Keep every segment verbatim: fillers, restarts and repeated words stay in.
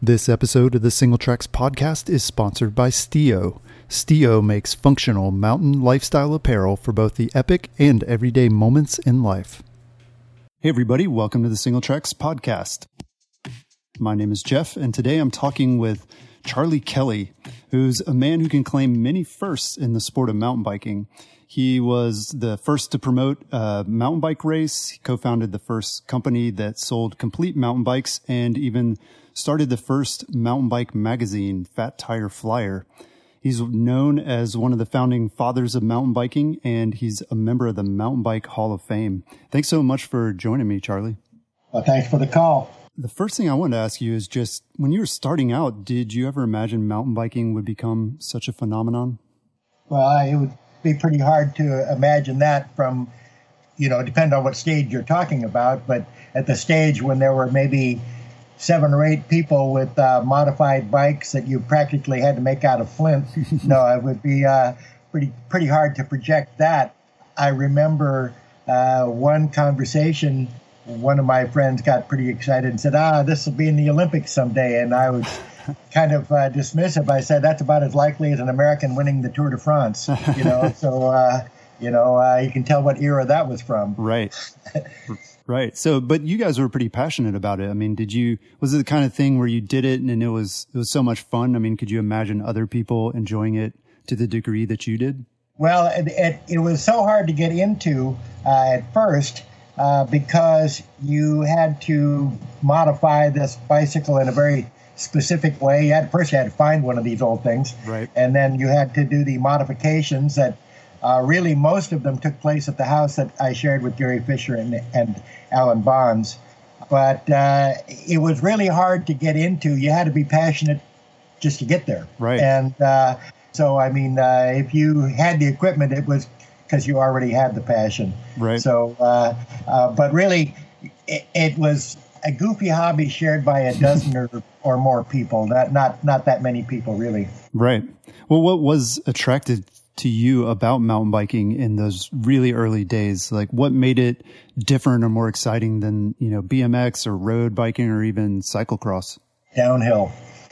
This episode of the Single Tracks podcast is sponsored by Stio. Stio makes functional mountain lifestyle apparel for both the epic and everyday moments in life. Hey everybody, welcome to the Single Tracks podcast. My name is Jeff, and today I'm talking with Charlie Kelly, who's a man who can claim many firsts in the sport of mountain biking. He was the first to promote a mountain bike race. He co-founded the first company that sold complete mountain bikes and even started the first mountain bike magazine, Fat Tire Flyer. He's known as one of the founding fathers of mountain biking, and he's a member of the Mountain Bike Hall of Fame. Thanks so much for joining me, Charlie. Well, thanks for the call. The first thing I wanted to ask you is just, when you were starting out, did you ever imagine mountain biking would become such a phenomenon? Well, it would be pretty hard to imagine that from, you know, depend on what stage you're talking about, but at the stage when there were maybe seven or eight people with uh, modified bikes that you practically had to make out of flint, no, it would be uh, pretty pretty hard to project that. I remember uh, one conversation, one of my friends got pretty excited and said, ah, this will be in the Olympics someday. And I was kind of uh, dismissive. I said, that's about as likely as an American winning the Tour de France, you know, so, uh, you know, uh, you can tell what era that was from. Right. Right. So, but you guys were pretty passionate about it. I mean, did you, was it the kind of thing where you did it and it was, it was so much fun? I mean, could you imagine other people enjoying it to the degree that you did? Well, it, it, it was so hard to get into uh, at first uh, because you had to modify this bicycle in a very specific way. You had, first you had to find one of these old things. Right. And then you had to do the modifications that Uh, really, most of them took place at the house that I shared with Gary Fisher and, and Alan Bonds. But uh, it was really hard to get into. You had to be passionate just to get there. Right. And uh, so, I mean, uh, if you had the equipment, it was because you already had the passion. Right. So, uh, uh, but really, it, it was a goofy hobby shared by a dozen or, or more people. Not, not, not that many people, really. Right. Well, what was attracted to you about mountain biking in those really early days? Like, what made it different or more exciting than, you know, B M X or road biking or even cyclocross? Downhill.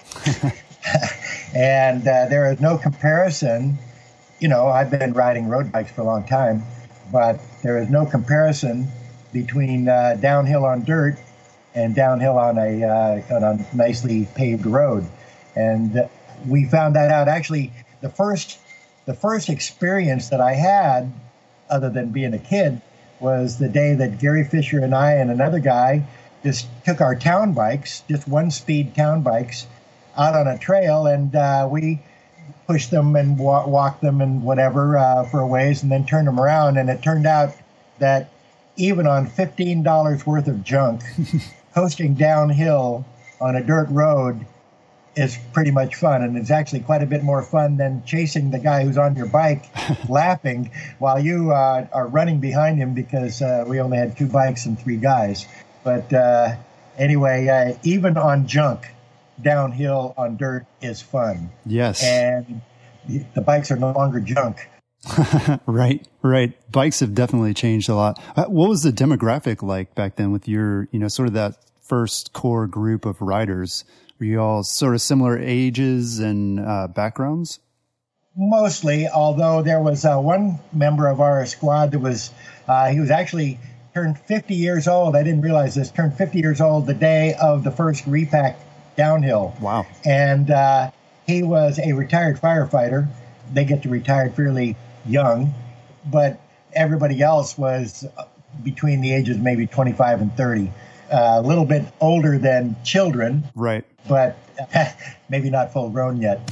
And uh, there is no comparison. You know, I've been riding road bikes for a long time, but there is no comparison between uh, downhill on dirt and downhill on a, uh, on a nicely paved road. And we found that out. Actually, the first The first experience that I had, other than being a kid, was the day that Gary Fisher and I and another guy just took our town bikes, just one-speed town bikes, out on a trail, and uh, we pushed them and wa- walked them and whatever uh, for a ways, and then turned them around. And it turned out that even on fifteen dollars worth of junk, coasting downhill on a dirt road is pretty much fun, and it's actually quite a bit more fun than chasing the guy who's on your bike laughing while you uh, are running behind him, because uh, we only had two bikes and three guys. But uh, anyway, uh, even on junk, downhill on dirt is fun. Yes. And the bikes are no longer junk. Right, right. Bikes have definitely changed a lot. Uh, what was the demographic like back then with your, you know, sort of that first core group of riders? Were you all sort of similar ages and uh, backgrounds? Mostly, although there was uh, one member of our squad that was, uh, he was actually turned fifty years old. I didn't realize this, turned fifty years old the day of the first repack downhill. Wow. And uh, he was a retired firefighter. They get to retire fairly young, but everybody else was between the ages maybe twenty-five and thirty. Uh, a little bit older than children. Right. But maybe not full grown yet.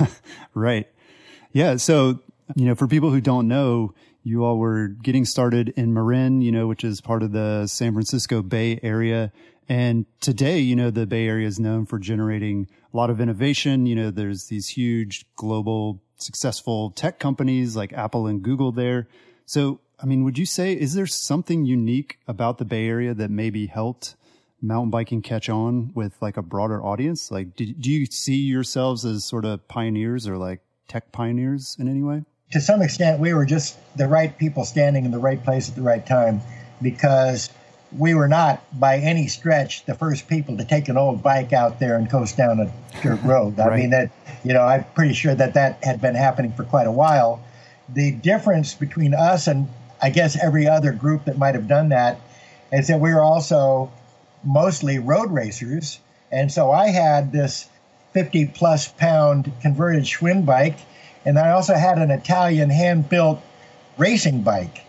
Right. Yeah. So, you know, for people who don't know, you all were getting started in Marin, you know, which is part of the San Francisco Bay Area. And today, you know, the Bay Area is known for generating a lot of innovation. You know, there's these huge global successful tech companies like Apple and Google there. So, I mean, would you say, is there something unique about the Bay Area that maybe helped mountain biking catch on with like a broader audience? Like, do, do you see yourselves as sort of pioneers or like tech pioneers in any way? To some extent, we were just the right people standing in the right place at the right time, because we were not by any stretch the first people to take an old bike out there and coast down a dirt road. I Right. mean, that, you know, I'm pretty sure that that had been happening for quite a while. The difference between us and I guess every other group that might have done that is that we were also mostly road racers. And so I had this fifty plus pound converted Schwinn bike, and I also had an Italian hand built racing bike.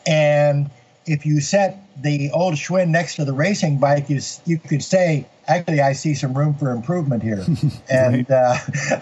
And if you set the old Schwinn next to the racing bike, you you could say, actually, I see some room for improvement here. and uh,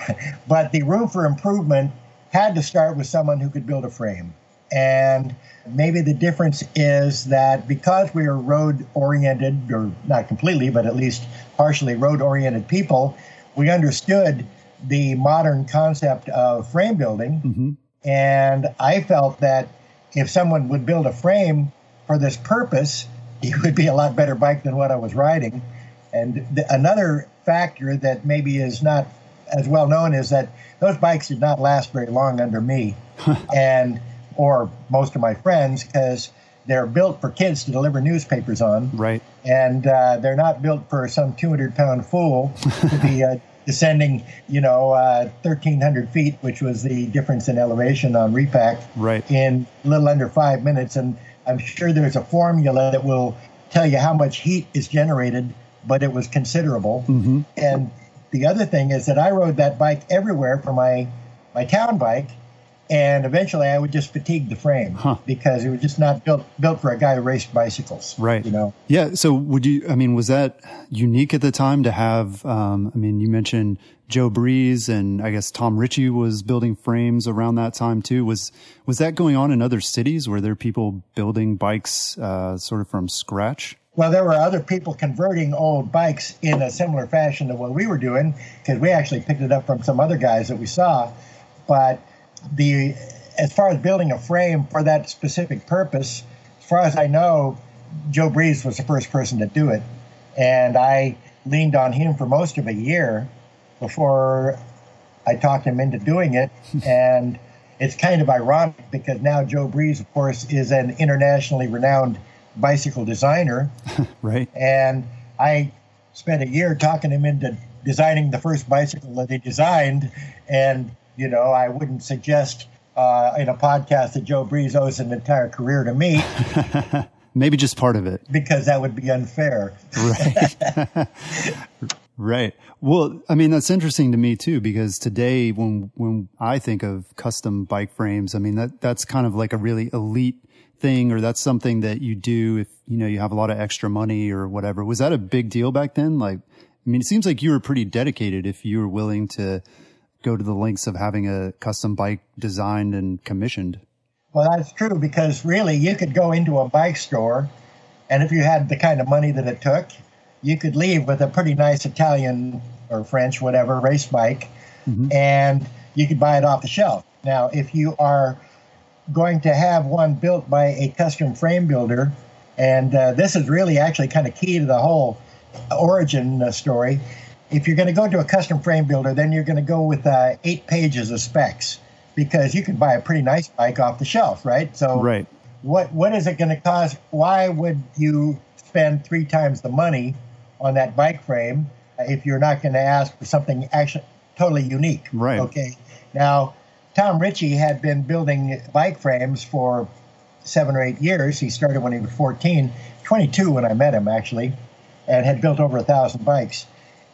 but the room for improvement had to start with someone who could build a frame. And maybe the difference is that because we are road-oriented, or not completely, but at least partially road-oriented people, we understood the modern concept of frame building. Mm-hmm. And I felt that if someone would build a frame for this purpose, it would be a lot better bike than what I was riding. And th- another factor that maybe is not as well known is that those bikes did not last very long under me and or most of my friends, because they're built for kids to deliver newspapers on. Right. And uh, they're not built for some two hundred pound fool to be uh, descending, you know, uh, thirteen hundred feet, which was the difference in elevation on repack, Right. in a little under five minutes. And I'm sure there's a formula that will tell you how much heat is generated, but it was considerable. Mm-hmm. And the other thing is that I rode that bike everywhere for my, my town bike, and eventually I would just fatigue the frame Huh. because it was just not built built for a guy who raced bicycles. Right. You know. Yeah. So would you, I mean, was that unique at the time to have, um, I mean, you mentioned Joe Breeze, and I guess Tom Ritchie was building frames around that time too. Was, was that going on in other cities? Were there people building bikes, uh, sort of from scratch? Well, there were other people converting old bikes in a similar fashion to what we were doing, because we actually picked it up from some other guys that we saw. But the as far as building a frame for that specific purpose, as far as I know, Joe Breeze was the first person to do it. And I leaned on him for most of a year before I talked him into doing it. And it's kind of ironic because now Joe Breeze, of course, is an internationally renowned bicycle designer. Right. And I spent a year talking him into designing the first bicycle that he designed. And, you know, I wouldn't suggest uh, in a podcast that Joe Breeze owes an entire career to me. Maybe just part of it. Because that would be unfair. Right. Right. Well, I mean, that's interesting to me too, because today when, when I think of custom bike frames, I mean, that, that's kind of like a really elite thing, or that's something that you do if, you know, you have a lot of extra money or whatever. Was that a big deal back then? Like, I mean, it seems like you were pretty dedicated if you were willing to go to the lengths of having a custom bike designed and commissioned. Well, that's true, because really you could go into a bike store, and if you had the kind of money that it took, you could leave with a pretty nice Italian or French, whatever, race bike, mm-hmm. and you could buy it off the shelf. Now, if you are going to have one built by a custom frame builder, and uh, this is really actually kind of key to the whole origin uh, story. If you're going to go to a custom frame builder, then you're going to go with uh, eight pages of specs, because you can buy a pretty nice bike off the shelf, right? So right. what what is it going to cost? Why would you spend three times the money on that bike frame if you're not going to ask for something actually totally unique? Right. Okay. Now, Tom Ritchie had been building bike frames for seven or eight years. He started when he was fourteen, twenty-two when I met him, actually, and had built over a thousand bikes.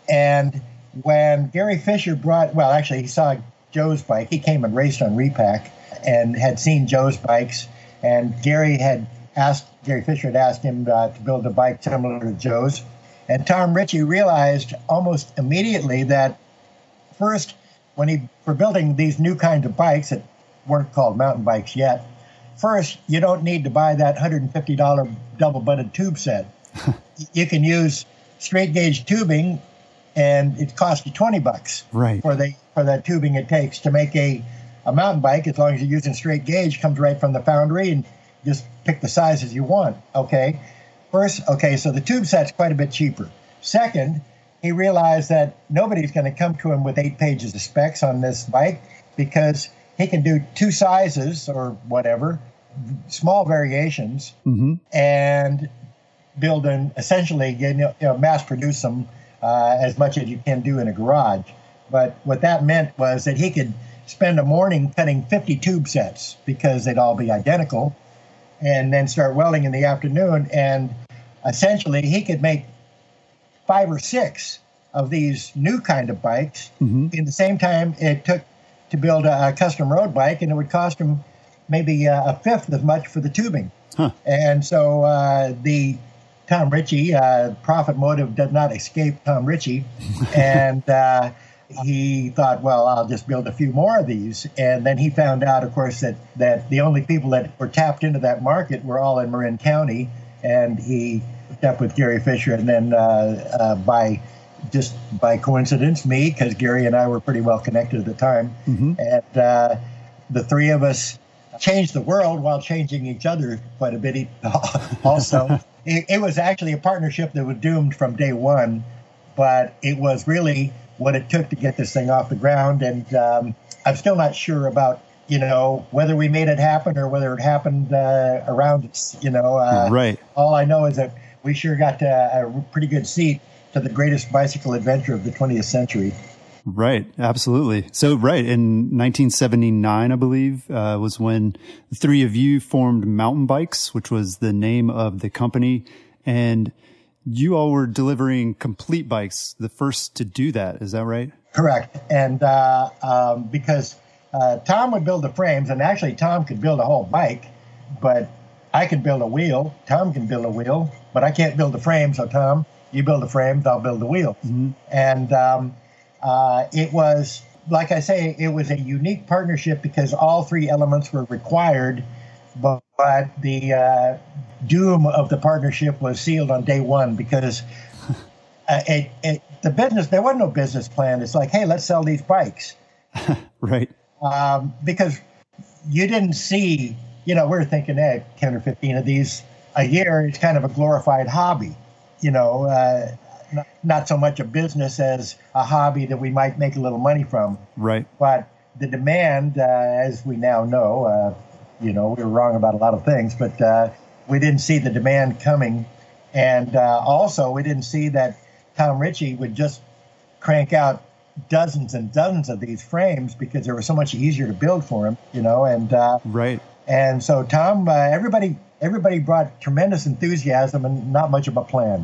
And when Gary Fisher brought, well, actually, he saw Joe's bike. He came and raced on repack and had seen Joe's bikes. And Gary had asked, Gary Fisher had asked him uh, to build a bike similar to Joe's. And Tom Ritchie realized almost immediately that first, when he, for building these new kinds of bikes that weren't called mountain bikes yet, first, you don't need to buy that one hundred fifty dollars double-butted tube set. You can use straight gauge tubing, and it costs you twenty bucks right. for the for that tubing it takes to make a, a mountain bike. As long as you're using straight gauge, comes right from the foundry, and just pick the sizes you want. Okay. First, okay, so the tube set's quite a bit cheaper. Second, he realized that nobody's going to come to him with eight pages of specs on this bike, because he can do two sizes or whatever, small variations, mm-hmm. and build and essentially you know, you know, mass produce them uh, as much as you can do in a garage. But what that meant was that he could spend a morning cutting fifty tube sets because they'd all be identical, and then start welding in the afternoon. And essentially, he could make five or six of these new kind of bikes mm-hmm. in the same time it took to build a, a custom road bike, and it would cost him maybe a, a fifth as much for the tubing. Huh. And so uh, the Tom Ritchie uh, profit motive does not escape Tom Ritchie, and uh, he thought, well, I'll just build a few more of these. And then he found out, of course, that, that the only people that were tapped into that market were all in Marin County. And he hooked up with Gary Fisher. And then uh, uh, by just by coincidence, me, because Gary and I were pretty well connected at the time. Mm-hmm. And uh, the three of us changed the world while changing each other quite a bit also. it, it was actually a partnership that was doomed from day one, but it was really what it took to get this thing off the ground. And um, I'm still not sure about, you know, whether we made it happen or whether it happened uh, around us, you know. Uh, right. All I know is that we sure got uh, a pretty good seat to the greatest bicycle adventure of the twentieth century. Right. Absolutely. So, right. In nineteen seventy-nine, I believe, uh, was when the three of you formed Mountain Bikes, which was the name of the company. And you all were delivering complete bikes, the first to do that. Is that right? Correct. And uh, um, because uh, Tom would build the frames, and actually Tom could build a whole bike, but I could build a wheel. Tom can build a wheel, but I can't build the frame. So Tom, you build the frames, I'll build the wheel. Mm-hmm. And um, uh, it was, like I say, it was a unique partnership because all three elements were required, but, but the uh, doom of the partnership was sealed on day one because uh, it, it, the business, there was no business plan. It's like, hey, let's sell these bikes. Right. Um, because you didn't see, you know, we were thinking, hey, ten or fifteen of these a year. It's kind of a glorified hobby, you know, uh, not, not so much a business as a hobby that we might make a little money from. Right. But the demand, uh, as we now know, uh, you know, we were wrong about a lot of things, but uh, we didn't see the demand coming. And uh, also, we didn't see that Tom Ritchie would just crank out dozens and dozens of these frames because they were so much easier to build for him, you know. And uh, right. And so Tom, uh, everybody, everybody brought tremendous enthusiasm and not much of a plan.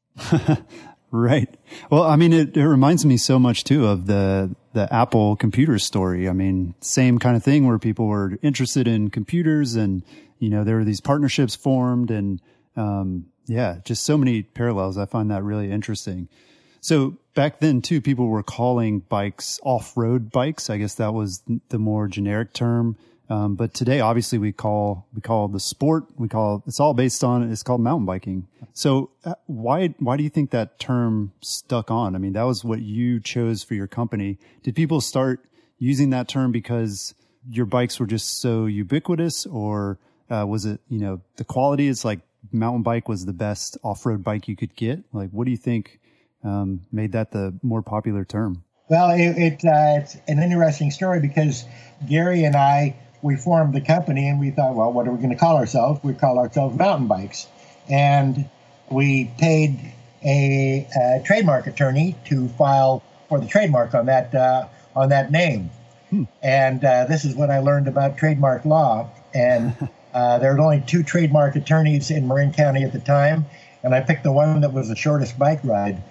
Right. Well, I mean, it, it reminds me so much too of the the Apple computer story. I mean, same kind of thing where people were interested in computers, and you know, there were these partnerships formed, and um, yeah, just so many parallels. I find that really interesting. So back then too, people were calling bikes off-road bikes. I guess that was the more generic term. Um, but today, obviously, we call we call the sport. We call it's all based on it's called mountain biking. So uh, why why do you think that term stuck on? I mean, that was what you chose for your company. Did people start using that term because your bikes were just so ubiquitous, or uh, was it, you know, the quality? It's like mountain bike was the best off-road bike you could get. Like, what do you think um, made that the more popular term? Well, it, it uh, it's an interesting story because Gary and I, we formed the company and we thought, well, what are we going to call ourselves? We call ourselves Mountain Bikes. And we paid a, a trademark attorney to file for the trademark on that uh, on that name. Hmm. And uh, this is what I learned about trademark law. And uh, there were only two trademark attorneys in Marin County at the time. And I picked the one that was the shortest bike ride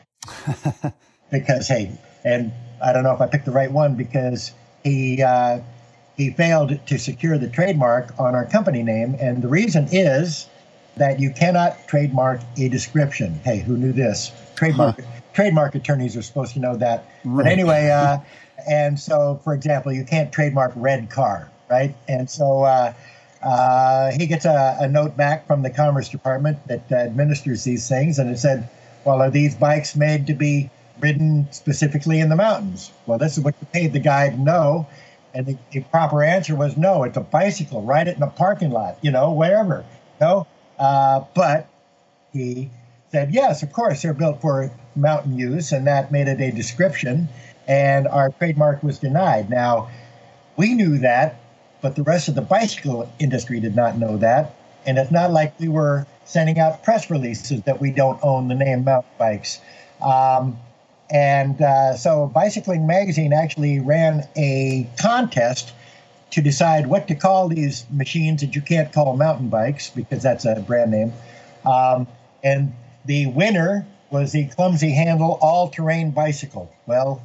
because, hey, and I don't know if I picked the right one because he uh, he failed to secure the trademark on our company name. And the reason is that you cannot trademark a description. Hey, who knew this? Trademark huh. trademark attorneys are supposed to know that. Right. But anyway, uh, and so, for example, you can't trademark red car, right? And so uh, uh, he gets a, a note back from the Commerce Department that uh, administers these things, and it said, well, are these bikes made to be ridden specifically in the mountains? Well, this is what you paid the guy to know. And the, the proper answer was no, it's a bicycle. Ride it in a parking lot, you know, wherever. No, uh, but he said, yes, of course, they're built for mountain use, and that made it a description, and our trademark was denied. Now, we knew that, but the rest of the bicycle industry did not know that. And it's not like we were sending out press releases that we don't own the name mountain bikes. Um, and uh, so Bicycling Magazine actually ran a contest to decide what to call these machines that you can't call mountain bikes because that's a brand name. Um, and the winner was the Clumsy Handle All-Terrain Bicycle. Well,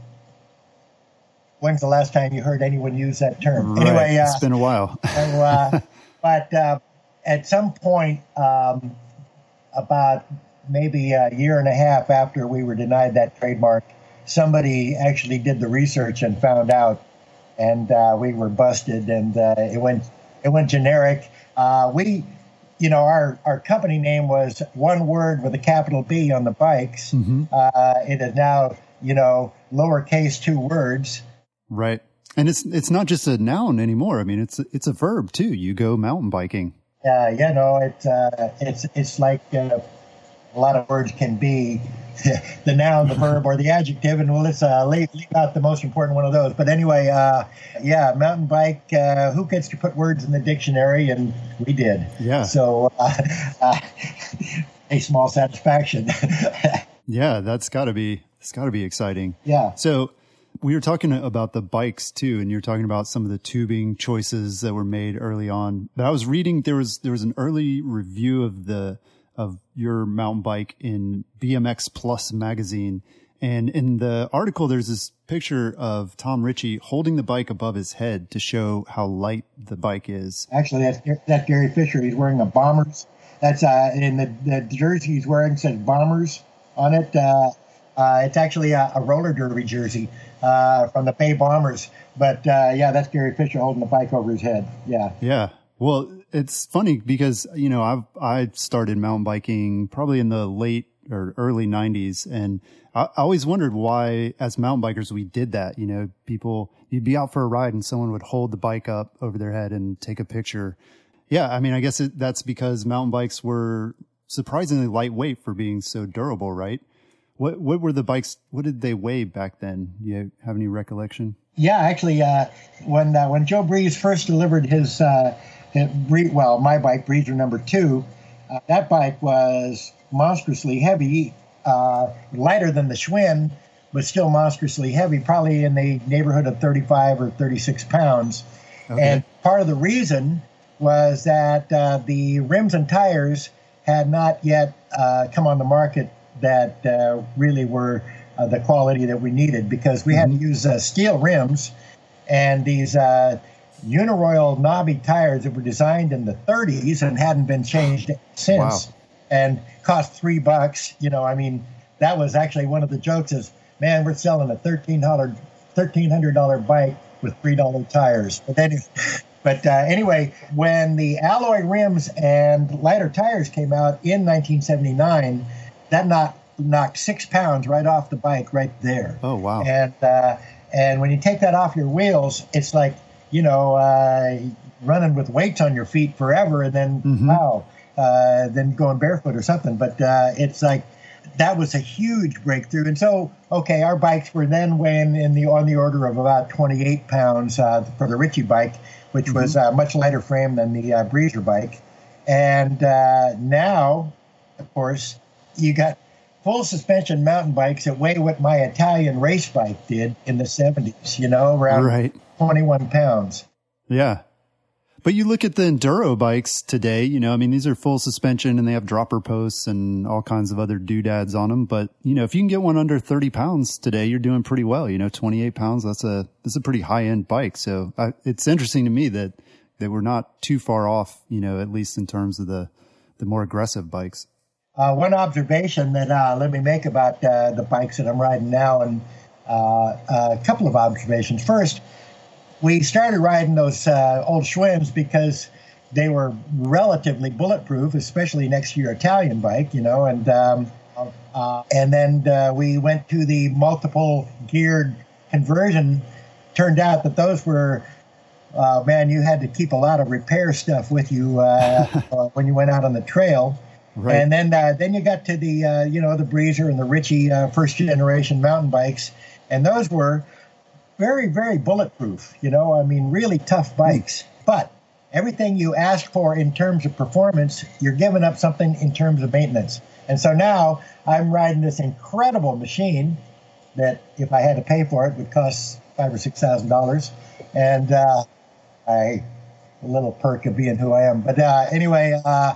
when's the last time you heard anyone use that term? Right. Anyway, uh, it's been a while. so, uh, but uh, at some point, um, about maybe a year and a half after we were denied that trademark, somebody actually did the research and found out, and uh, we were busted, and uh, it went it went generic. Uh, we, you know, our, our company name was one word with a capital B on the bikes. Mm-hmm. Uh, it is now, you know, lowercase two words. Right. And it's it's not just a noun anymore. I mean, it's it's a verb too. You go mountain biking. Uh, you know, it's uh, it's it's like uh, a lot of words can be the noun, the verb, or the adjective, and well, let's uh, leave, leave out the most important one of those. But anyway, uh, yeah, mountain bike. Uh, who gets to put words in the dictionary? And we did. Yeah. So uh, uh, a small satisfaction. Yeah, that's got to be it's got to be exciting. Yeah. So we were talking about the bikes too, and you're talking about some of the tubing choices that were made early on. But I was reading there was there was an early review of the of your mountain bike in B M X Plus magazine, and in the article there's this picture of Tom Ritchie holding the bike above his head to show how light the bike is. Actually, that's that's Gary Fisher. He's wearing a Bombers. That's uh, in the, the jersey he's wearing says Bombers on it. Uh, uh, it's actually a, a roller derby jersey uh, from the Bay Bombers. But uh, yeah, that's Gary Fisher holding the bike over his head. Yeah. Yeah. Well, it's funny because, you know, I've, I started mountain biking probably in the late or early nineties. And I, I always wondered why, as mountain bikers, we did that. You know, people, you'd be out for a ride and someone would hold the bike up over their head and take a picture. Yeah. I mean, I guess it, that's because mountain bikes were surprisingly lightweight for being so durable, right? What, what were the bikes? What did they weigh back then? Do you have any recollection? Yeah, actually, uh, when, uh, when Joe Breeze first delivered his, uh, well, my bike, Breezer number two, uh, that bike was monstrously heavy, uh, lighter than the Schwinn, but still monstrously heavy, probably in the neighborhood of thirty-five or thirty-six pounds. Okay. And part of the reason was that uh, the rims and tires had not yet uh, come on the market that uh, really were uh, the quality that we needed, because we mm-hmm. had to use uh, steel rims and these uh, Uniroyal knobby tires that were designed in the thirties and hadn't been changed since. Wow. And cost three bucks. You know, I mean, that was actually one of the jokes is, man, we're selling a thirteen hundred dollars bike with three dollars tires. But then, but uh, anyway, when the alloy rims and lighter tires came out in nineteen seventy-nine, that knocked, knocked six pounds right off the bike right there. Oh, wow. And, uh, and when you take that off your wheels, it's like, you know, uh, running with weights on your feet forever, and then, mm-hmm. wow, uh, then going barefoot or something. But uh, it's like, that was a huge breakthrough. And so, okay, our bikes were then weighing in the on the order of about twenty-eight pounds uh, for the Ritchie bike, which mm-hmm. was a much lighter frame than the uh, Breezer bike. And uh, now, of course, you got full suspension mountain bikes that weigh what my Italian race bike did in the seventies, you know, around right. twenty-one pounds. Yeah. But you look at the enduro bikes today, you know, I mean, these are full suspension and they have dropper posts and all kinds of other doodads on them. But, you know, if you can get one under thirty pounds today, you're doing pretty well. You know, twenty-eight pounds, that's a, that's a pretty high end bike. So I, it's interesting to me that, that we're not too far off, you know, at least in terms of the, the more aggressive bikes. Uh, one observation that uh, let me make about uh, the bikes that I'm riding now, and uh, a couple of observations. First, we started riding those uh, old Schwinns because they were relatively bulletproof, especially next to your Italian bike, you know, and um, uh, and then uh, we went to the multiple geared conversion. Turned out that those were, uh, man, you had to keep a lot of repair stuff with you uh, uh, when you went out on the trail. Right. And then uh, then you got to the, uh, you know, the Breezer and the Ritchie uh, first generation mountain bikes. And those were very, very bulletproof, you know, I mean, really tough bikes. But everything you ask for in terms of performance, you're giving up something in terms of maintenance. And so now I'm riding this incredible machine that, if I had to pay for it, would cost five or six thousand dollars. And uh, I, a little perk of being who I am. But uh, anyway, uh,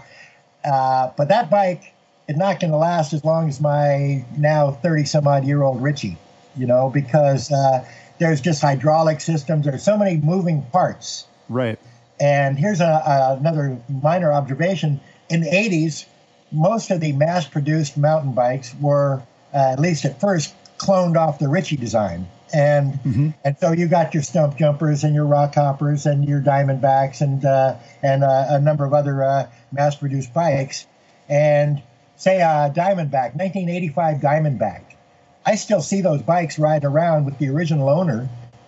uh, but that bike is not going to last as long as my now thirty some odd year old Ritchie, you know, because uh, there's just hydraulic systems. There's so many moving parts. Right. And here's a, a, another minor observation. In the eighties, most of the mass-produced mountain bikes were, uh, at least at first, cloned off the Ritchie design. And mm-hmm. and so you got your stump jumpers and your rock hoppers and your Diamondbacks and uh, and uh, a number of other uh, mass-produced bikes. And say a Diamondback, nineteen eighty-five Diamondback. I still see those bikes riding around with the original owner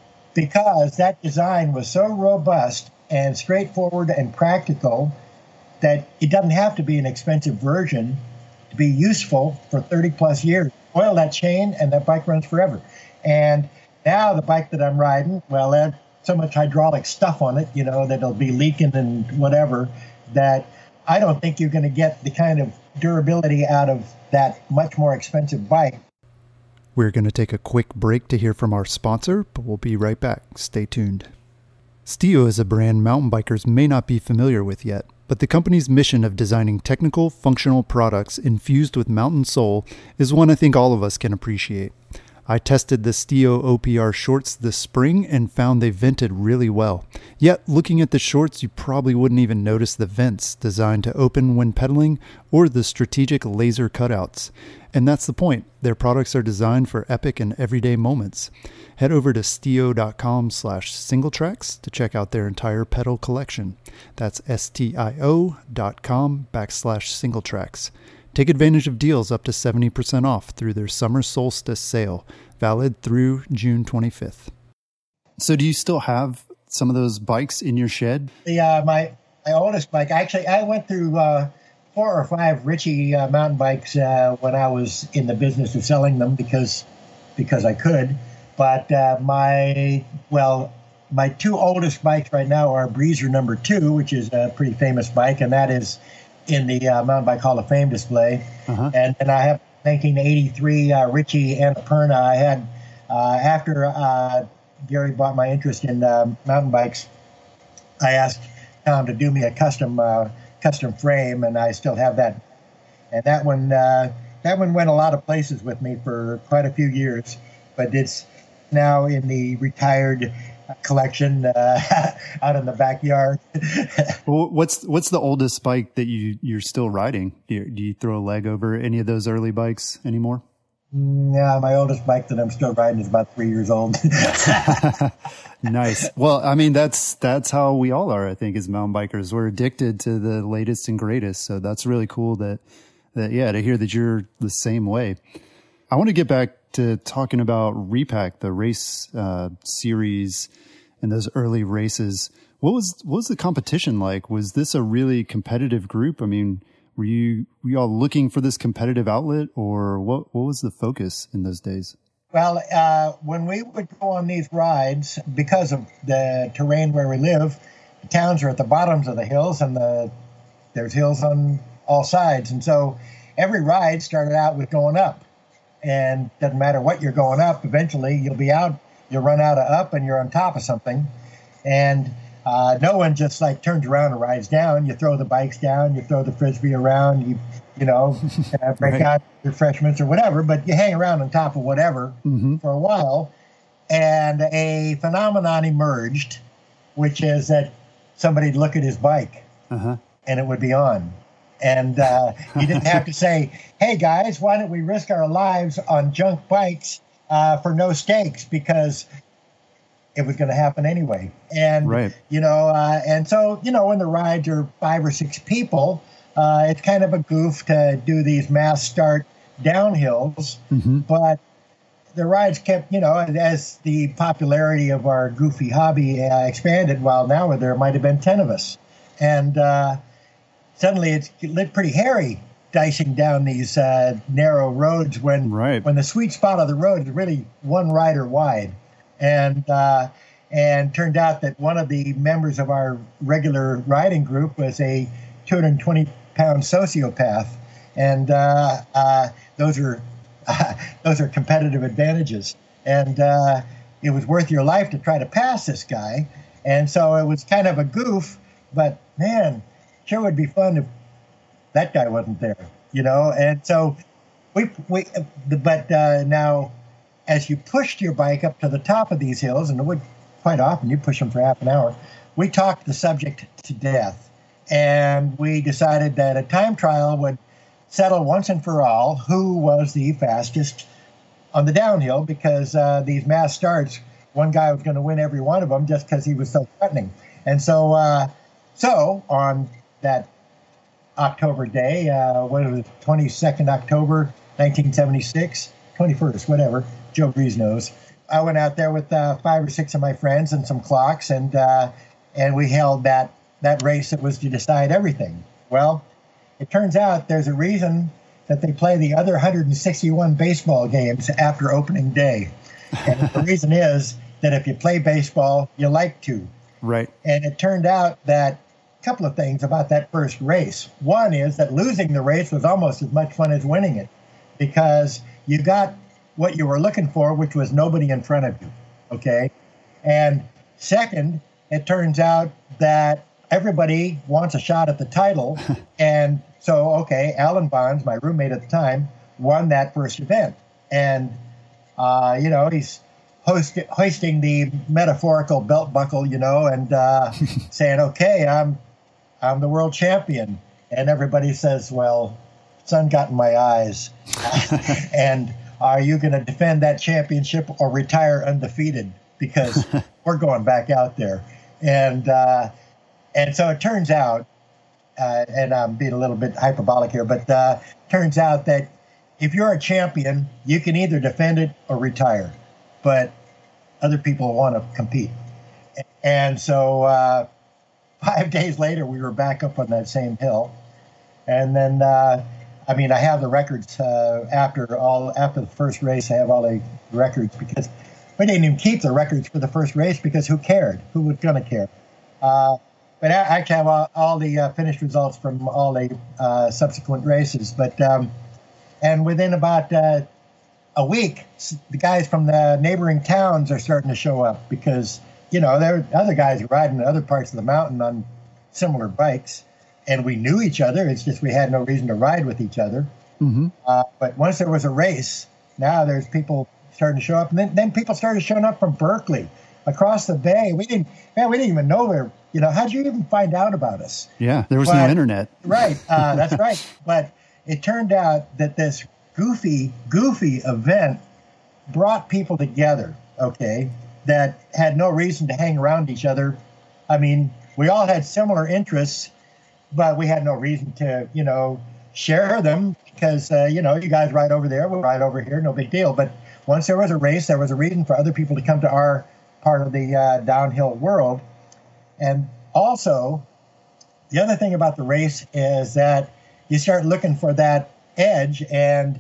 because that design was so robust and straightforward and practical that it doesn't have to be an expensive version to be useful for thirty plus years. Oil that chain and that bike runs forever. And now the bike that I'm riding, well, there's so much hydraulic stuff on it, you know, that it'll be leaking and whatever, that I don't think you're going to get the kind of durability out of that much more expensive bike. We're going to take a quick break to hear from our sponsor, but we'll be right back. Stay tuned. Stio is a brand mountain bikers may not be familiar with yet, but the company's mission of designing technical, functional products infused with mountain soul is one I think all of us can appreciate. I tested the Stio O P R shorts this spring and found they vented really well. Yet, looking at the shorts, you probably wouldn't even notice the vents designed to open when pedaling or the strategic laser cutouts. And that's the point. Their products are designed for epic and everyday moments. Head over to stio.com slash singletracks to check out their entire pedal collection. That's S-T-I-O dot com backslash singletracks. Take advantage of deals up to seventy percent off through their summer solstice sale, valid through June twenty-fifth. So do you still have some of those bikes in your shed? The uh, my, my oldest bike, actually, I went through uh, four or five Ritchie uh, mountain bikes uh, when I was in the business of selling them because because I could. But uh, my, well, my two oldest bikes right now are Breezer number two, which is a pretty famous bike, and that is in the uh, Mountain Bike Hall of Fame display. Uh-huh. And then I have nineteen eighty-three uh, Ritchie Annapurna. I had, uh, after uh, Gary bought my interest in uh, mountain bikes, I asked Tom to do me a custom uh, custom frame, and I still have that. And that one, uh, that one went a lot of places with me for quite a few years, but it's now in the retired collection uh, out in the backyard. Well, what's what's the oldest bike that you you're still riding? Do you, do you throw a leg over any of those early bikes anymore? Yeah, my oldest bike that I'm still riding is about three years old. Nice. Well, I mean, that's that's how we all are, I think, as mountain bikers. We're addicted to the latest and greatest. So that's really cool that that yeah to hear that you're the same way. I want to get back to talking about Repack, the race uh, series and those early races. What was what was the competition like? Was this a really competitive group? I mean, were you were you all looking for this competitive outlet, or what? What was the focus in those days? Well, uh, when we would go on these rides, because of the terrain where we live, the towns are at the bottoms of the hills, and the there's hills on all sides, and so every ride started out with going up. And doesn't matter what you're going up, eventually you'll be out, you'll run out of up and you're on top of something. And uh, no one just like turns around and rides down. You throw the bikes down, you throw the Frisbee around, you you know, uh, break right. out refreshments or whatever, but you hang around on top of whatever mm-hmm. for a while. And a phenomenon emerged, which is that somebody'd look at his bike uh-huh. and it would be on. And uh, you didn't have to say, hey, guys, why don't we risk our lives on junk bikes uh, for no stakes? Because it was going to happen anyway. And, right. you know, uh, and so, you know, when the rides are five or six people, uh, it's kind of a goof to do these mass start downhills. Mm-hmm. But the rides kept, you know, as the popularity of our goofy hobby uh, expanded, well, now there might have been ten of us. And, uh, suddenly it's lit pretty hairy dicing down these uh, narrow roads when right. when the sweet spot of the road is really one rider wide. And uh, And turned out that one of the members of our regular riding group was a two hundred twenty pound sociopath. And uh, uh, those are uh, those are competitive advantages. And uh, it was worth your life to try to pass this guy. And so it was kind of a goof, but man, sure would be fun if that guy wasn't there, you know? And so we, we but uh, now as you pushed your bike up to the top of these hills, and it would quite often you push them for half an hour, we talked the subject to death. And we decided that a time trial would settle once and for all who was the fastest on the downhill, because uh, these mass starts, one guy was going to win every one of them just because he was so threatening. And so, uh, so on that October day, uh, what was it, twenty-second October, nineteen seventy-six, twenty-first, whatever, Joe Breeze knows. I went out there with uh, five or six of my friends and some clocks, and uh, and we held that, that race that was to decide everything. Well, it turns out there's a reason that they play the other one hundred sixty-one baseball games after opening day. And the reason is that if you play baseball, you like to. Right. And it turned out that a couple of things about that first race. One is that losing the race was almost as much fun as winning it, because you got what you were looking for, which was nobody in front of you, okay? And second, it turns out that everybody wants a shot at the title. And so, okay, Alan Bonds, my roommate at the time, won that first event. And, uh, you know, he's hoist- hoisting the metaphorical belt buckle, you know, and uh, saying, okay, I'm I'm the world champion. And everybody says, well, sun got in my eyes. And are you going to defend that championship or retire undefeated? Because we're going back out there. And uh, and so it turns out, uh, and I'm being a little bit hyperbolic here, but uh, turns out that if you're a champion, you can either defend it or retire. But other people want to compete. And so uh, five days later, we were back up on that same hill. And then, uh, I mean, I have the records uh, after all after the first race. I have all the records, because we didn't even keep the records for the first race, because who cared? Who was going to care? Uh, but I actually have all, all the uh, finished results from all the uh, subsequent races. But um, and within about uh, a week, the guys from the neighboring towns are starting to show up, because you know there were other guys riding in other parts of the mountain on similar bikes. And we knew each other. It's just we had no reason to ride with each other. Mm-hmm. Uh, but once there was a race, now there's people starting to show up. And then, then people started showing up from Berkeley, across the bay. We didn't, man, we didn't even know there. You know, how'd you even find out about us? Yeah, there was but, no internet. Right, uh, that's right. But it turned out that this goofy, goofy event brought people together, okay, that had no reason to hang around each other. I mean, we all had similar interests, but we had no reason to, you know, share them, because, uh, you know, you guys ride over there, we'll ride over here, no big deal. But once there was a race, there was a reason for other people to come to our part of the uh, downhill world. And also, the other thing about the race is that you start looking for that edge. And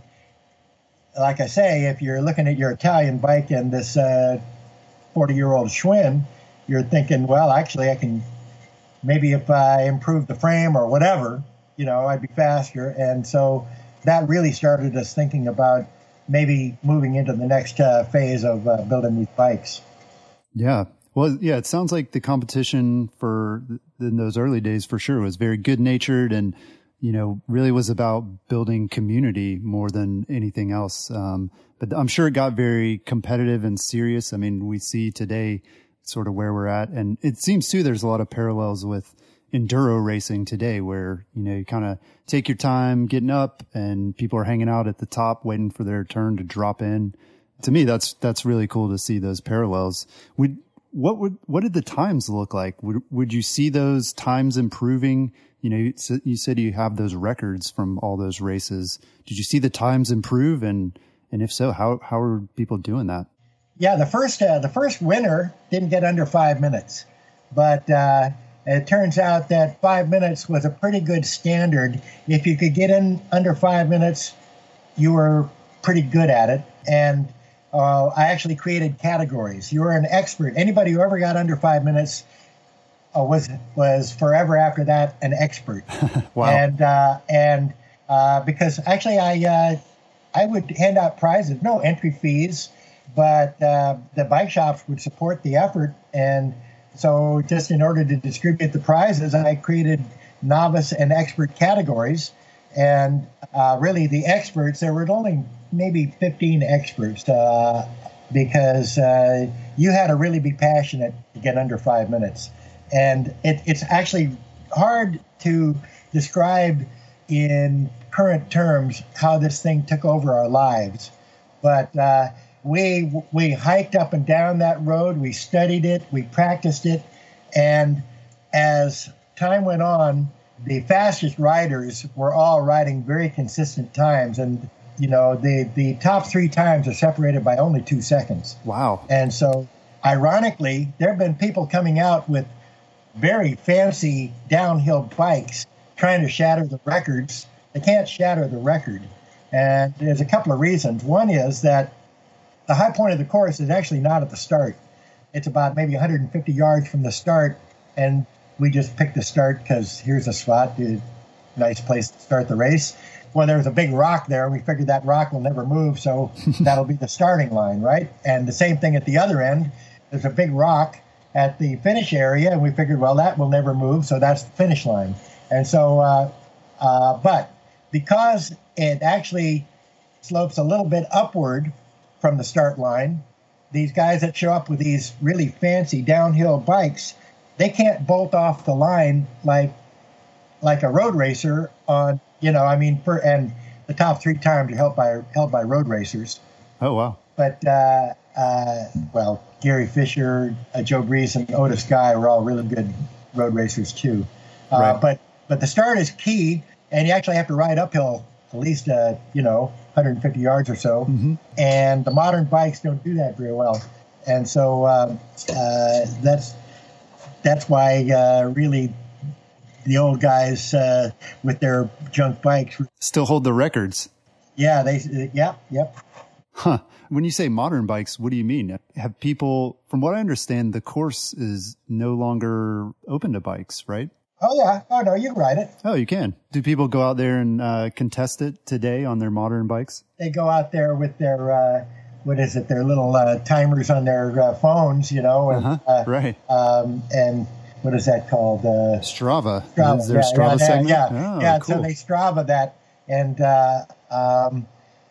like I say, if you're looking at your Italian bike and this uh, forty-year-old Schwinn, you're thinking, well, actually, I can... maybe if I improved the frame or whatever, you know, I'd be faster. And so that really started us thinking about maybe moving into the next uh, phase of uh, building these bikes. Yeah. Well, yeah, it sounds like the competition for in those early days for sure was very good natured, and, you know, really was about building community more than anything else. Um, but I'm sure it got very competitive and serious. I mean, we see today sort of where we're at. And it seems too, there's a lot of parallels with enduro racing today, where, you know, you kind of take your time getting up and people are hanging out at the top waiting for their turn to drop in. To me, that's, that's really cool to see those parallels. Would, what would, what did the times look like? Would, would you see those times improving? You know, you, you said you have those records from all those races. Did you see the times improve? And, and if so, how, how are people doing that? Yeah, the first uh, the first winner didn't get under five minutes, but uh, it turns out that five minutes was a pretty good standard. If you could get in under five minutes, you were pretty good at it. And uh, I actually created categories. You were an expert. Anybody who ever got under five minutes uh, was was forever after that an expert. Wow. And uh, and uh, because actually I uh, I would hand out prizes, no entry fees, but uh, the bike shops would support the effort. And so just in order to distribute the prizes, I created novice and expert categories. And uh, really the experts, there were only maybe fifteen experts uh, because uh, you had to really be passionate to get under five minutes. And it, it's actually hard to describe in current terms how this thing took over our lives. But uh, we we hiked up and down that road. We studied it. We practiced it. And as time went on, the fastest riders were all riding very consistent times. And, you know, the, the top three times are separated by only two seconds. Wow. And so, ironically, there have been people coming out with very fancy downhill bikes trying to shatter the records. They can't shatter the record. And there's a couple of reasons. One is that the high point of the course is actually not at the start. It's about maybe one hundred fifty yards from the start. And we just picked the start because here's a spot, a nice place to start the race. Well, there was a big rock there. We figured that rock will never move, so that'll be the starting line, right? And the same thing at the other end. There's a big rock at the finish area, and we figured, well, that will never move, so that's the finish line. And so, uh, uh, but because it actually slopes a little bit upward from the start line, these guys that show up with these really fancy downhill bikes, they can't bolt off the line like like a road racer on, you know, I mean, for, and the top three times are held by held by road racers. Oh, wow. But, uh, uh, well, Gary Fisher, uh, Joe Brees, and Otis Guy were all really good road racers, too. Uh, right. But but the start is key, and you actually have to ride uphill at least, uh, you know, one hundred fifty yards or so. Mm-hmm. And the modern bikes don't do that very well. And so um, uh, that's... That's why, uh, really, the old guys uh, with their junk bikes still hold the records. Yeah, they. Yep, yep. Huh. When you say modern bikes, what do you mean? Have people, from what I understand, the course is no longer open to bikes, right? Oh yeah. Oh no, you can ride it. Oh, you can. Do people go out there and uh, contest it today on their modern bikes? They go out there with their. Uh, What is it? Their little uh, timers on their uh, phones, you know, and uh-huh. uh, right. Um, and what is that called? Uh, Strava. Strava. Is there yeah, Strava yeah, segment? Yeah, oh, yeah. Cool. So they Strava that, and uh, um,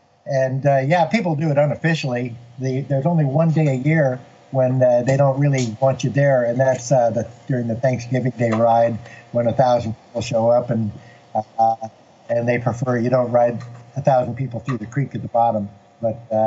and uh, yeah, people do it unofficially. The, there's only one day a year when uh, they don't really want you there, and that's uh, the, during the Thanksgiving Day ride when a thousand people show up, and uh, and they prefer you don't ride a thousand people through the creek at the bottom, but. Uh,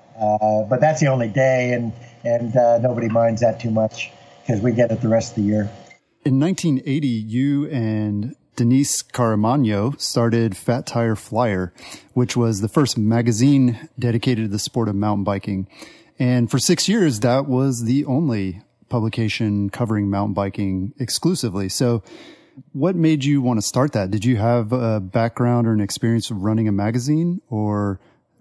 Uh, but that's the only day, and and uh, nobody minds that too much because we get it the rest of the year. In nineteen eighty, you and Denise Caramagno started Fat Tire Flyer, which was the first magazine dedicated to the sport of mountain biking. And for six years, that was the only publication covering mountain biking exclusively. So what made you want to start that? Did you have a background or an experience of running a magazine, or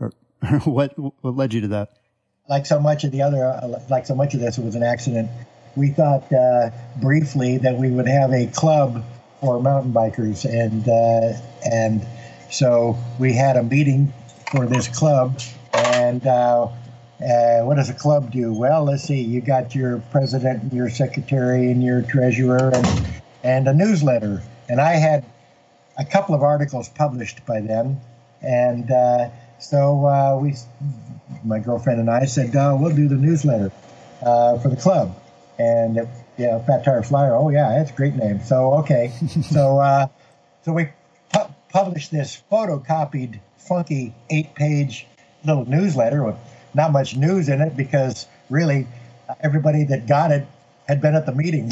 What what led you to that? Like so much of the other, uh, like so much of this, it was an accident. We thought uh, briefly that we would have a club for mountain bikers, and uh, and so we had a meeting for this club. And uh, uh, what does a club do? Well, let's see. You got your president, and your secretary, and your treasurer, and and a newsletter. And I had a couple of articles published by them, and. Uh, So uh, we, my girlfriend and I said, uh, we'll do the newsletter uh, for the club. And, it, yeah, Fat Tire Flyer, oh, yeah, that's a great name. So, okay. so uh, so we pu- published this photocopied, funky eight-page little newsletter with not much news in it because, really, everybody that got it had been at the meeting.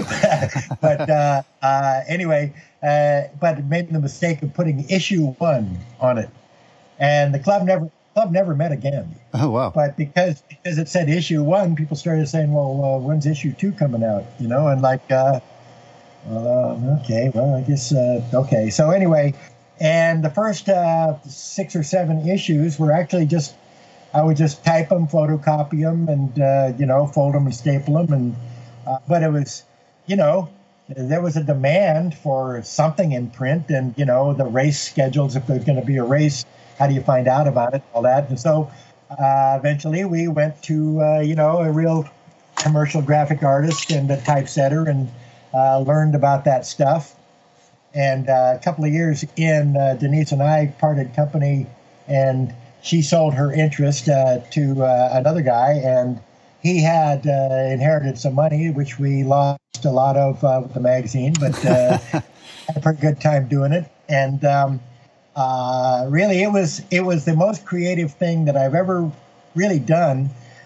but uh, uh, anyway, uh, but made the mistake of putting issue one on it. And the club never club never met again. Oh, wow. But because because it said issue one, people started saying, well, uh, when's issue two coming out? You know, and like, uh, uh, okay, well, I guess, uh, okay. So anyway, and the first uh, six or seven issues were actually just I would just type them, photocopy them, and, uh, you know, fold them and staple them. And, uh, but it was, you know, there was a demand for something in print, and, you know, the race schedules, if there's going to be a race, how do you find out about it, all that. And so uh, eventually we went to, uh, you know, a real commercial graphic artist and a typesetter, and uh, learned about that stuff. And uh, a couple of years in, uh, Denise and I parted company, and she sold her interest uh, to uh, another guy, and he had uh, inherited some money, which we lost a lot of uh, with the magazine, but uh, had a pretty good time doing it. And um, uh, really, it was it was the most creative thing that I've ever really done,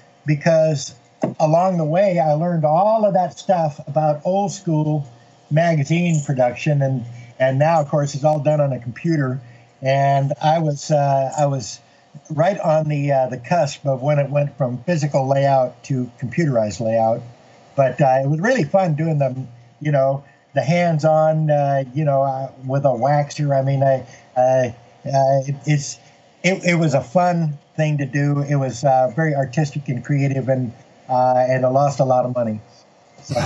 because along the way, I learned all of that stuff about old school magazine production, and and now, of course, it's all done on a computer. And I was uh, I was. right on the uh, the cusp of when it went from physical layout to computerized layout. But uh, it was really fun doing them, you know, the hands-on, uh, you know, uh, with a waxer. I mean, I, uh, uh, it, it's it, it was a fun thing to do. It was uh, very artistic and creative, and uh, and I lost a lot of money. So.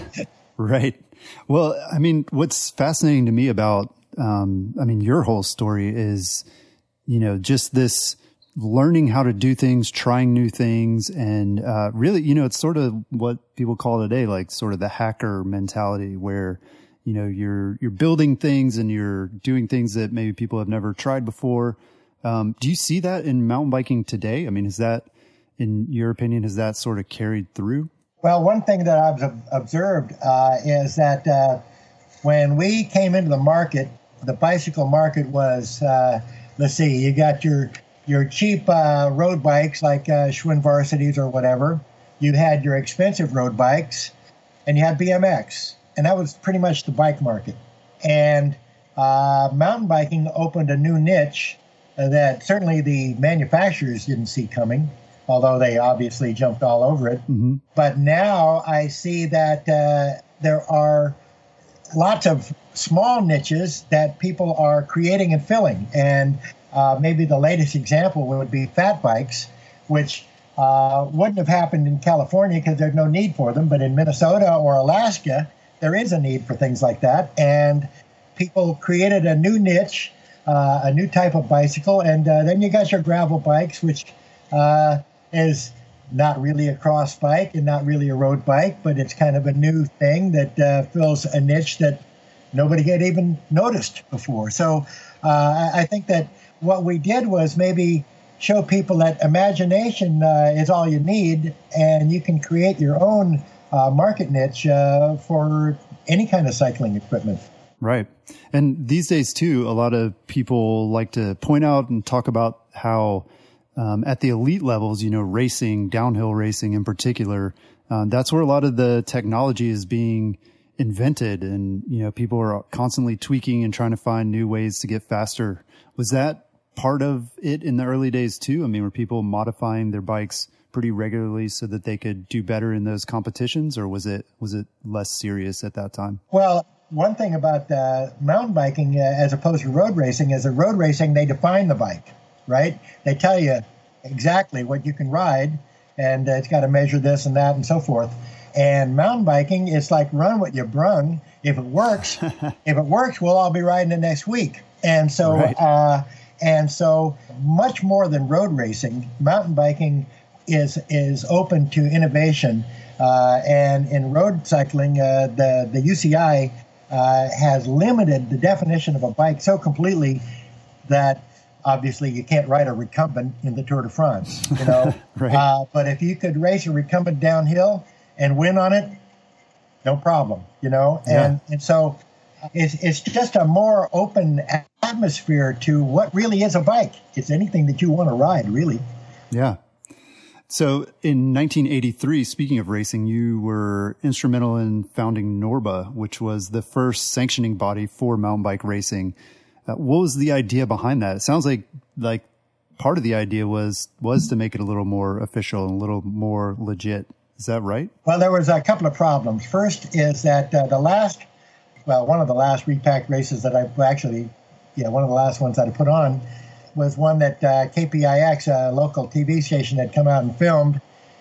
Right. Well, I mean, what's fascinating to me about, um, I mean, your whole story is, you know, just this learning how to do things, trying new things. And, uh, really, you know, it's sort of what people call today, like sort of the hacker mentality, where, you know, you're, you're building things and you're doing things that maybe people have never tried before. Um, do you see that in mountain biking today? I mean, is that, in your opinion, has that sort of carried through? Well, one thing that I've observed, uh, is that, uh, when we came into the market, the bicycle market was, uh, let's see, you got your your cheap uh, road bikes like uh, Schwinn Varsities or whatever. You had your expensive road bikes, and you had B M X. And that was pretty much the bike market. And uh, mountain biking opened a new niche that certainly the manufacturers didn't see coming, although they obviously jumped all over it. Mm-hmm. But now I see that uh, there are lots of small niches that people are creating and filling. And uh, maybe the latest example would be fat bikes, which uh, wouldn't have happened in California because there's no need for them. But in Minnesota or Alaska, there is a need for things like that. And people created a new niche, uh, a new type of bicycle. And uh, then you got your gravel bikes, which uh, is not really a cross bike and not really a road bike, but it's kind of a new thing that uh, fills a niche that nobody had even noticed before. So uh, I think that what we did was maybe show people that imagination uh, is all you need, and you can create your own uh, market niche uh, for any kind of cycling equipment. Right. And these days, too, a lot of people like to point out and talk about how um, at the elite levels, you know, racing, downhill racing in particular, uh, that's where a lot of the technology is being invented. And, you know, people are constantly tweaking and trying to find new ways to get faster. Was that part of it in the early days, too? I mean, were people modifying their bikes pretty regularly so that they could do better in those competitions, or was it was it less serious at that time? Well, one thing about uh, mountain biking uh, as opposed to road racing is that road racing, they define the bike, right? They tell you exactly what you can ride, and uh, it's got to measure this and that and so forth. And mountain biking, it's like run what you brung. If it works, if it works, we'll all be riding it next week. And so, right. uh, and so much more than road racing, mountain biking is is open to innovation. Uh, and in road cycling, uh, the, the U C I uh, has limited the definition of a bike so completely that obviously you can't ride a recumbent in the Tour de France, you know. Right. uh, but if you could race a recumbent downhill and win on it, no problem, you know. Yeah. And and so it's it's just a more open atmosphere to what really is a bike. It's anything that you want to ride, really. Yeah. So in nineteen eighty-three, speaking of racing, you were instrumental in founding NORBA, which was the first sanctioning body for mountain bike racing. Uh, what was the idea behind that? It sounds like like part of the idea was was to make it a little more official and a little more legit. Is that right? Well, there was a couple of problems. First is that uh, the last, well, one of the last repack races that I actually, yeah, one of the last ones that I put on, was one that uh, K P I X, a local T V station, had come out and filmed.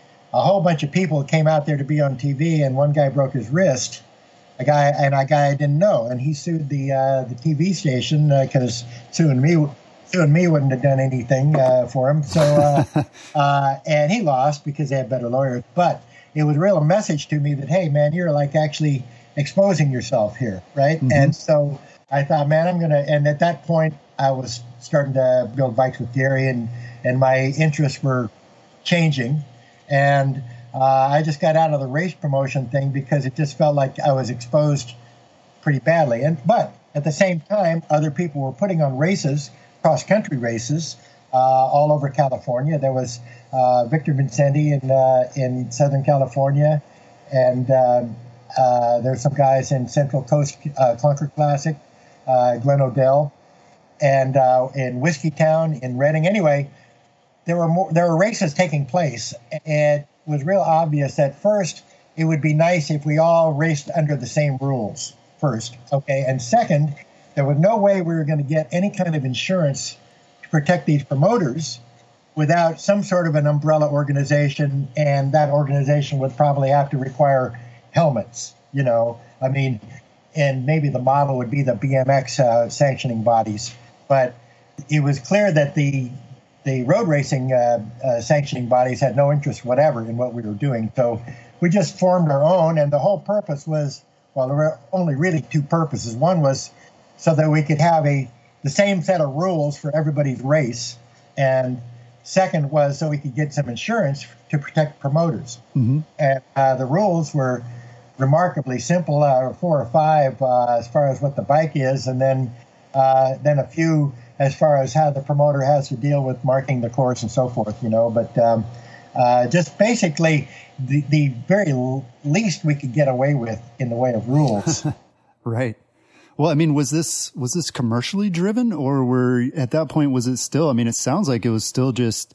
A whole bunch of people came out there to be on T V, and one guy broke his wrist. A guy and a guy I didn't know, and he sued the uh, the T V station because uh, suing me suing me wouldn't have done anything uh, for him. So uh, uh, and he lost because they had better lawyers. But it was a real message to me that, hey man, you're like actually exposing yourself here, right? Mm-hmm. And so I thought, man, I'm gonna. And at that point, I was starting to build bikes with Gary, and and my interests were changing, and uh, I just got out of the race promotion thing because it just felt like I was exposed pretty badly. And but at the same time, other people were putting on races, cross country races, uh, all over California. There was uh, Victor Vincenti in uh, in Southern California, and uh, uh, there's some guys in Central Coast uh, Clunker Classic, uh, Glenn Odell, and uh, in Whiskey Town, in Redding. Anyway, there were more, there were races taking place. It was real obvious that first it would be nice if we all raced under the same rules first, okay? And second, there was no way we were going to get any kind of insurance to protect these promoters without some sort of an umbrella organization, and that organization would probably have to require helmets, you know? I mean, and maybe the model would be the B M X uh, sanctioning bodies. But it was clear that the the road racing uh, uh, sanctioning bodies had no interest whatever in what we were doing. So we just formed our own, and the whole purpose was, well, there were only really two purposes. One was so that we could have a the same set of rules for everybody's race, and second was so we could get some insurance to protect promoters. Mm-hmm. And uh, the rules were remarkably simple, uh, four or five uh, as far as what the bike is, and then uh, then a few as far as how the promoter has to deal with marking the course and so forth, you know. But um, uh, just basically the, the very least we could get away with in the way of rules. Right. Well, I mean, was this was this commercially driven, or were at that point was it still? I mean, it sounds like it was still just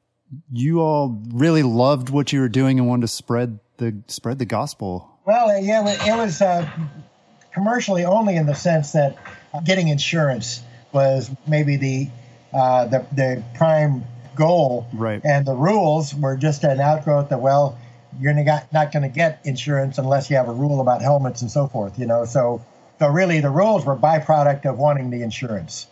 you all really loved what you were doing and wanted to spread the spread the gospel. Well, yeah, it was uh, commercially only in the sense that getting insurance was maybe the uh, the the prime goal, right? And the rules were just an outgrowth of, well, you're not going to get insurance unless you have a rule about helmets and so forth, you know. So, so really, the rules were byproduct of wanting the insurance,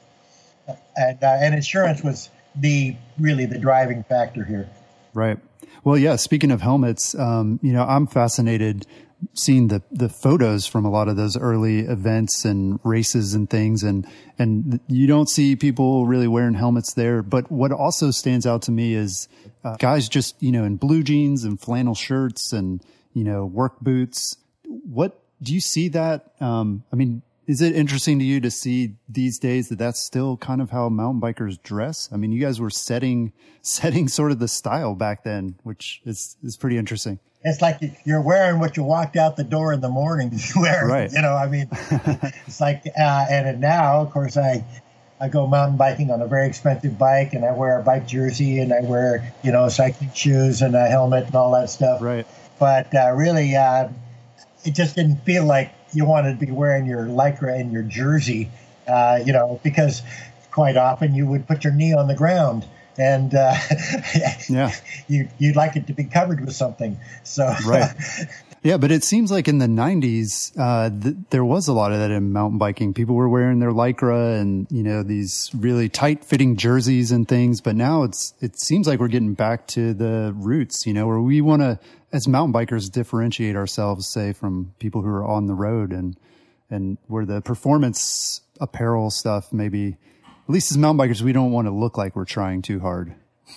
and uh, and insurance was the really the driving factor here. Right. Well, yeah. Speaking of helmets, um, you know, I'm fascinated seeing the, the photos from a lot of those early events and races and things. And, and you don't see people really wearing helmets there. But what also stands out to me is uh, guys just, you know, in blue jeans and flannel shirts and, you know, work boots. What do you see that? Um, I mean, is it interesting to you to see these days that that's still kind of how mountain bikers dress? I mean, you guys were setting, setting sort of the style back then, which is, is pretty interesting. It's like you're wearing what you walked out the door in the morning to wear. Right. You know, I mean, it's like, uh, and now, of course, I, I go mountain biking on a very expensive bike, and I wear a bike jersey, and I wear, you know, cycling shoes and a helmet and all that stuff. Right. But uh, really, uh, it just didn't feel like you wanted to be wearing your Lycra and your jersey, uh, you know, because quite often you would put your knee on the ground. And uh, yeah, you, you'd like it to be covered with something. So right. Yeah, but it seems like in the nineties, uh, th- there was a lot of that in mountain biking. People were wearing their Lycra and, you know, these really tight fitting jerseys and things. But now it's it seems like we're getting back to the roots, you know, where we want to, as mountain bikers, differentiate ourselves, say, from people who are on the road, and and where the performance apparel stuff maybe. At least as mountain bikers, we don't want to look like we're trying too hard.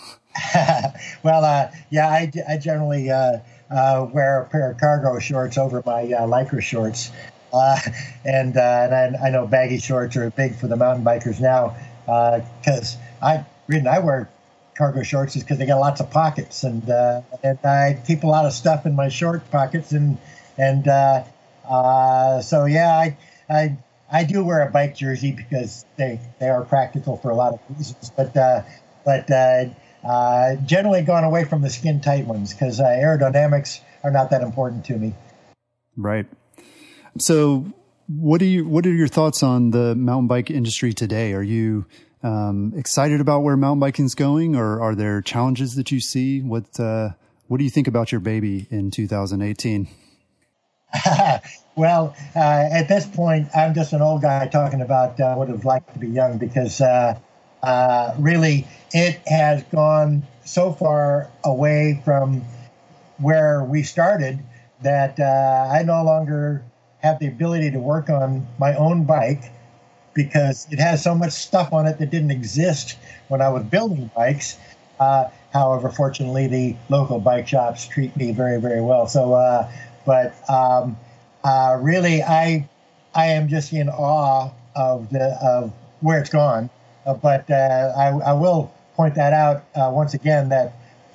Well, uh, yeah, I, I generally uh, uh, wear a pair of cargo shorts over my uh, Lycra shorts. Uh, and uh, and I, I know baggy shorts are big for the mountain bikers now, because uh, I reason I wear cargo shorts is because they got lots of pockets, and uh, and I keep a lot of stuff in my short pockets, and and uh, uh, so yeah, I I. I do wear a bike jersey because they, they are practical for a lot of reasons, but uh, but uh, uh, generally gone away from the skin tight ones because uh, aerodynamics are not that important to me. Right. So, what do you what are your thoughts on the mountain bike industry today? Are you um, excited about where mountain biking is going, or are there challenges that you see? What uh, What do you think about your baby in two thousand eighteen? Well, uh, at this point, I'm just an old guy talking about uh, what it was like to be young, because uh, uh, really it has gone so far away from where we started that uh, I no longer have the ability to work on my own bike, because it has so much stuff on it that didn't exist when I was building bikes. Uh, however, fortunately, the local bike shops treat me very, very well. So, uh, but um, uh, really, I I am just in awe of the of where it's gone. Uh, but uh, I, I will point that out uh, once again, that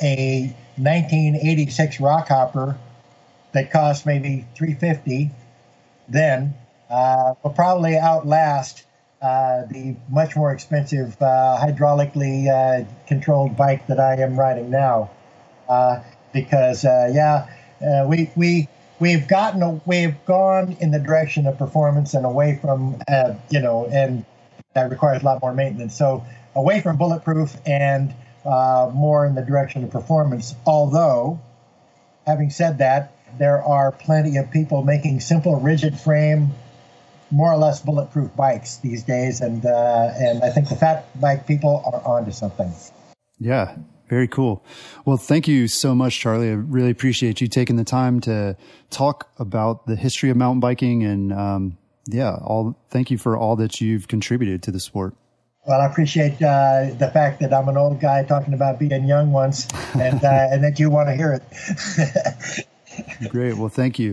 a nineteen eighty-six Rockhopper that cost maybe three hundred fifty dollars then uh, will probably outlast uh, the much more expensive uh, hydraulically uh, controlled bike that I am riding now. Uh, because uh, yeah, uh, we we we've gotten a, we've gone in the direction of performance and away from uh, you know, and that requires a lot more maintenance. So away from bulletproof and uh, more in the direction of performance. Although, having said that, there are plenty of people making simple, rigid frame, more or less bulletproof bikes these days, and uh, and I think the fat bike people are onto something. Yeah, very cool. Well, thank you so much, Charlie. I really appreciate you taking the time to talk about the history of mountain biking, and um, yeah, all. Thank you for all that you've contributed to the sport. Well, I appreciate uh, the fact that I'm an old guy talking about being young once, and uh, and that you want to hear it. Great. Well, thank you.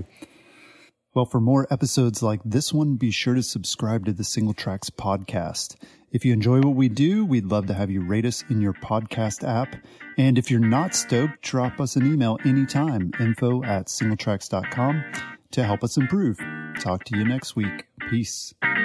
Well, for more episodes like this one, be sure to subscribe to the Single Tracks podcast. If you enjoy what we do, we'd love to have you rate us in your podcast app. And if you're not stoked, drop us an email anytime, info at singletracks dot com, to help us improve. Talk to you next week. Peace.